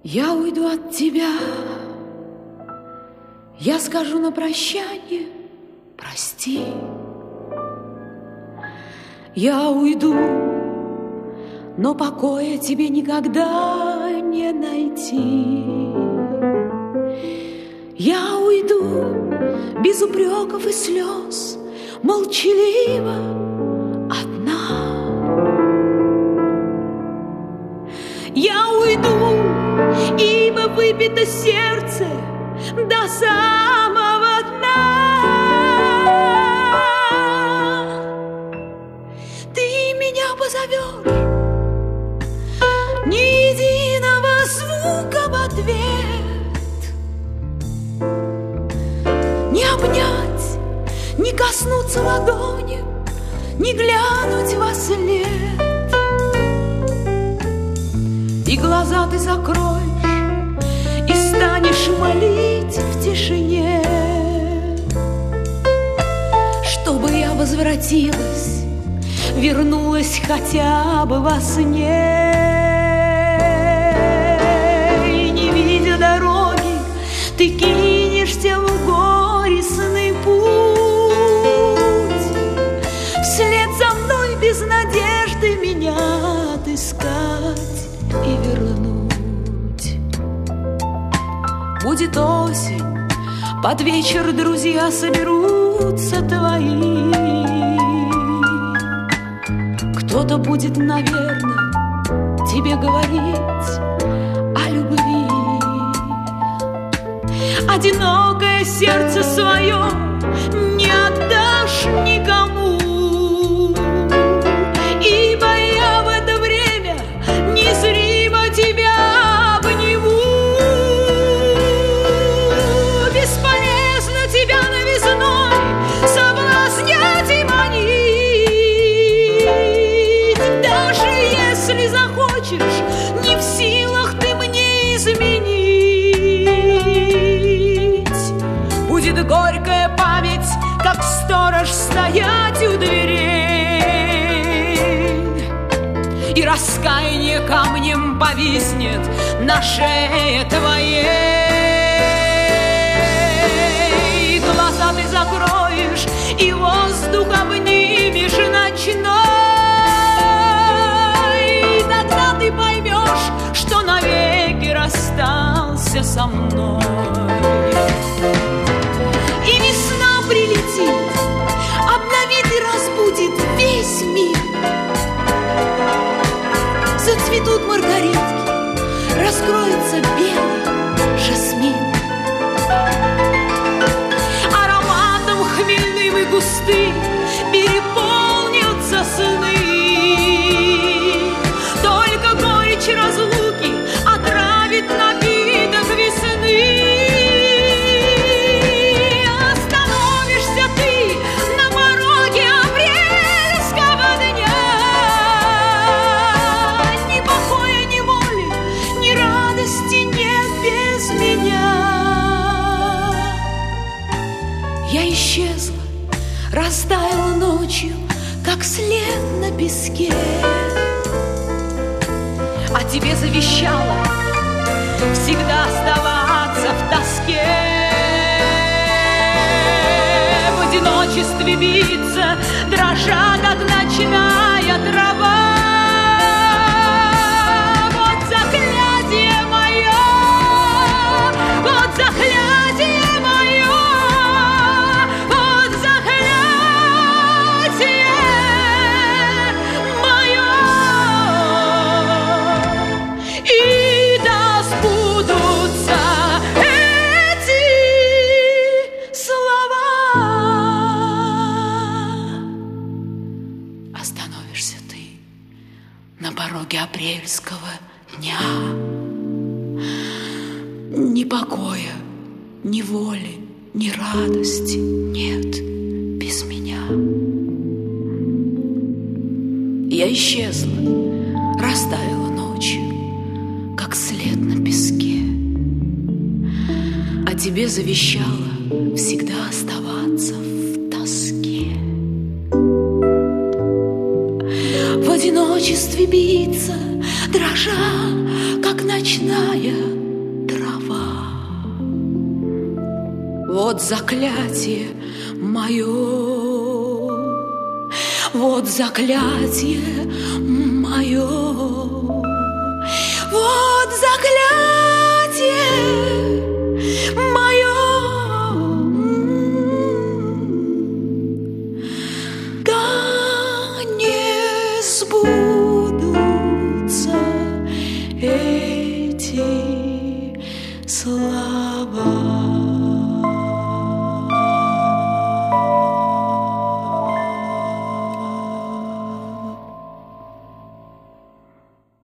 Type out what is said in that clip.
Я уйду от тебя, я скажу на прощание прости. Я уйду, но покоя тебе никогда не найти. Я уйду без упреков и слез, молчаливо одна. Я уйду, ибо выпито сердце до самого дна. Ты меня позовешь, ни единого звука в ответ, не обнять, не коснуться ладонью, не глянуть во след. И глаза ты закроешь, и станешь молить в тишине, чтобы я возвратилась, вернулась хотя бы во сне. И не видя дороги, ты кинешься в горестный путь, вслед за мной без надежды меня отыскать и вернуть. Будет осень, под вечер друзья соберутся твои. Кто-то будет, наверное, тебе говорить о любви. Одинокое сердце свое не отдашь никому, ибо я в это время незримо тебя обниму. Бесполезно тебя новизной соблазнять и манить. Даже если захочешь, не в силах ты мне изменить. Будет горькая память, как сторож стоять у дверей, и раскаяние камнем повиснет на шее твоей. Глаза ты закроешь, и воздух обнимешь ночной. И тогда ты поймешь, что навеки расстался со мной. И весна прилетит, обновит и разбудит весь мир. Зацветут маргаритки, раскроется белый жасмин. Ароматом хмельным и густым переполнятся сны. Только горечь разлуки отравит напиток весны. Остановишься ты на пороге апрельского дня. Ни покоя, ни воли, ни радости нет без меня. Я исчезла, растаяла ночью, как след на песке, а тебе завещала всегда оставаться в тоске. В одиночестве биться, дрожа, как ночная трава. Вот заклятие мое, вот заклятие мое, вот заклятие мое. И да сбудутся эти слова. Остановишься ты на пороге апрельского дня. Ни покоя, ни воли, ни радости нет без меня. Я исчезла, растаяла ночью, как след на песке, а тебе завещала всегда оставаться в тоске. В одиночестве биться, дрожа, как ночная Вот заклятие мое, вот заклятие мое, вот заклятие мое. Да не сбудутся эти слова.